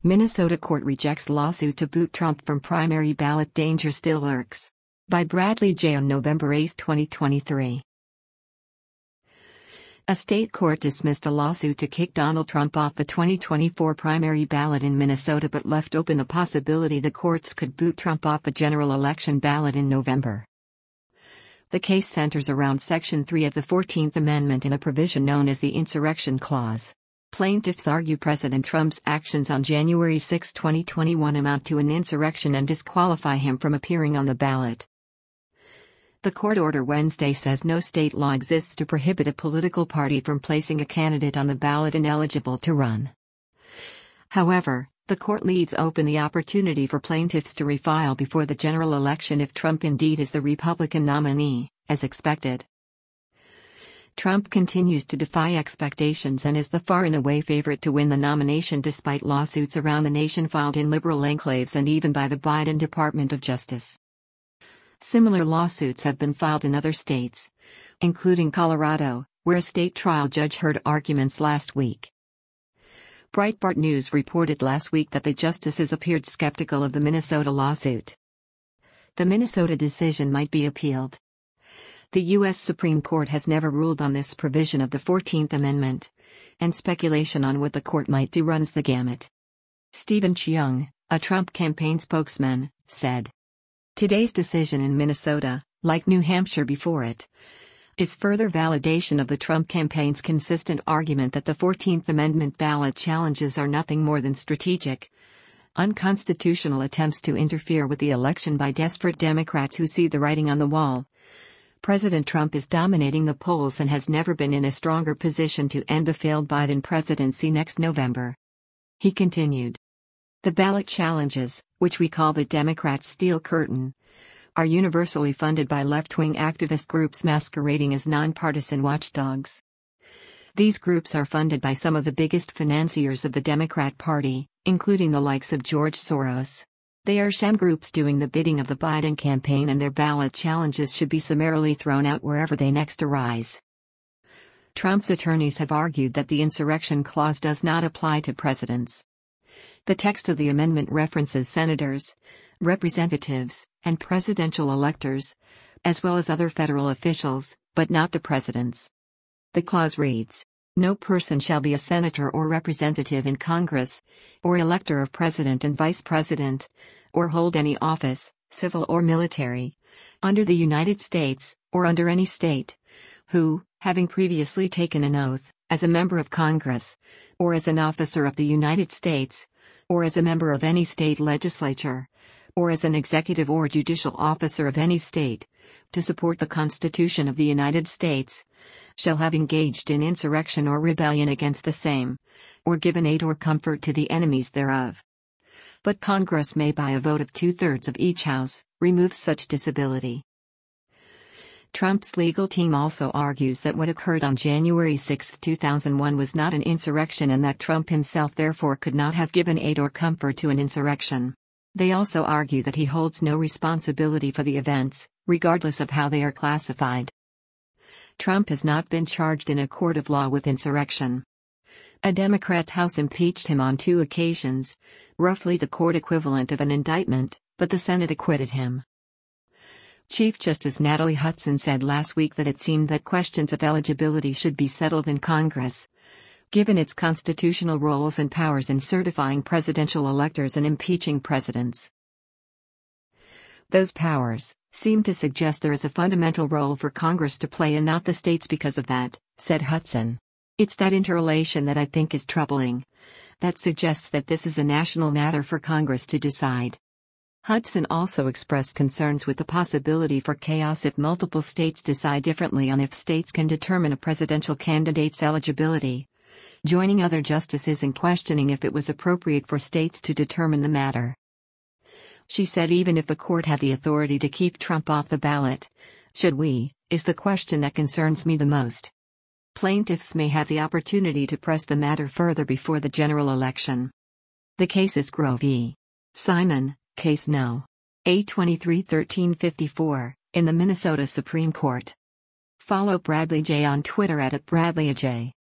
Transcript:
Minnesota court rejects lawsuit to boot Trump from primary ballot. Danger still lurks. By Bradley J. on November 8, 2023. A state court dismissed a lawsuit to kick Donald Trump off the 2024 primary ballot in Minnesota but left open the possibility the courts could boot Trump off the general election ballot in November. The case centers around Section 3 of the 14th Amendment in a provision known as the Insurrection Clause. Plaintiffs argue President Trump's actions on January 6, 2021 amount to an insurrection and disqualify him from appearing on the ballot. The court order Wednesday says no state law exists to prohibit a political party from placing a candidate on the ballot ineligible to run. However, the court leaves open the opportunity for plaintiffs to refile before the general election if Trump indeed is the Republican nominee, as expected. Trump continues to defy expectations and is the far and away favorite to win the nomination despite lawsuits around the nation filed in liberal enclaves and even by the Biden Department of Justice. Similar lawsuits have been filed in other states, including Colorado, where a state trial judge heard arguments last week. Breitbart News reported last week that the justices appeared skeptical of the Minnesota lawsuit. The Minnesota decision might be appealed. The U.S. Supreme Court has never ruled on this provision of the 14th Amendment, and speculation on what the court might do runs the gamut. Stephen Cheung, a Trump campaign spokesman, said, "Today's decision in Minnesota, like New Hampshire before it, is further validation of the Trump campaign's consistent argument that the 14th Amendment ballot challenges are nothing more than strategic, unconstitutional attempts to interfere with the election by desperate Democrats who see the writing on the wall. President Trump is dominating the polls and has never been in a stronger position to end the failed Biden presidency next November." He continued, "The ballot challenges, which we call the Democrats' Steel Curtain, are universally funded by left-wing activist groups masquerading as nonpartisan watchdogs. These groups are funded by some of the biggest financiers of the Democrat Party, including the likes of George Soros. They are sham groups doing the bidding of the Biden campaign, and their ballot challenges should be summarily thrown out wherever they next arise." Trump's attorneys have argued that the Insurrection Clause does not apply to presidents. The text of the amendment references senators, representatives, and presidential electors, as well as other federal officials, but not the presidents. The clause reads, "No person shall be a senator or representative in Congress, or elector of president and vice president, or hold any office, civil or military, under the United States, or under any state, who, having previously taken an oath, as a member of Congress, or as an officer of the United States, or as a member of any state legislature, or as an executive or judicial officer of any state, to support the Constitution of the United States, shall have engaged in insurrection or rebellion against the same, or given aid or comfort to the enemies thereof. But Congress may by a vote of 2/3 of each house, remove such disability." Trump's legal team also argues that what occurred on January 6, 2001 was not an insurrection and that Trump himself therefore could not have given aid or comfort to an insurrection. They also argue that he holds no responsibility for the events, regardless of how they are classified. Trump has not been charged in a court of law with insurrection. A Democrat House impeached him on 2 occasions, roughly the court equivalent of an indictment, but the Senate acquitted him. Chief Justice Natalie Hudson said last week that it seemed that questions of eligibility should be settled in Congress, given its constitutional roles and powers in certifying presidential electors and impeaching presidents. Those powers seem to suggest there is a fundamental role for Congress to play and not the states because of that, said Hudson. "It's that interrelation that I think is troubling. That suggests that this is a national matter for Congress to decide." Hudson also expressed concerns with the possibility for chaos if multiple states decide differently on if states can determine a presidential candidate's eligibility, joining other justices in questioning if it was appropriate for states to determine the matter. She said even if the court had the authority to keep Trump off the ballot, should we, is the question that concerns me the most. Plaintiffs may have the opportunity to press the matter further before the general election. The case is Groh v. Simon, case No. A23-1354, in the Minnesota Supreme Court. Follow Bradley J on Twitter @BradleyAJ.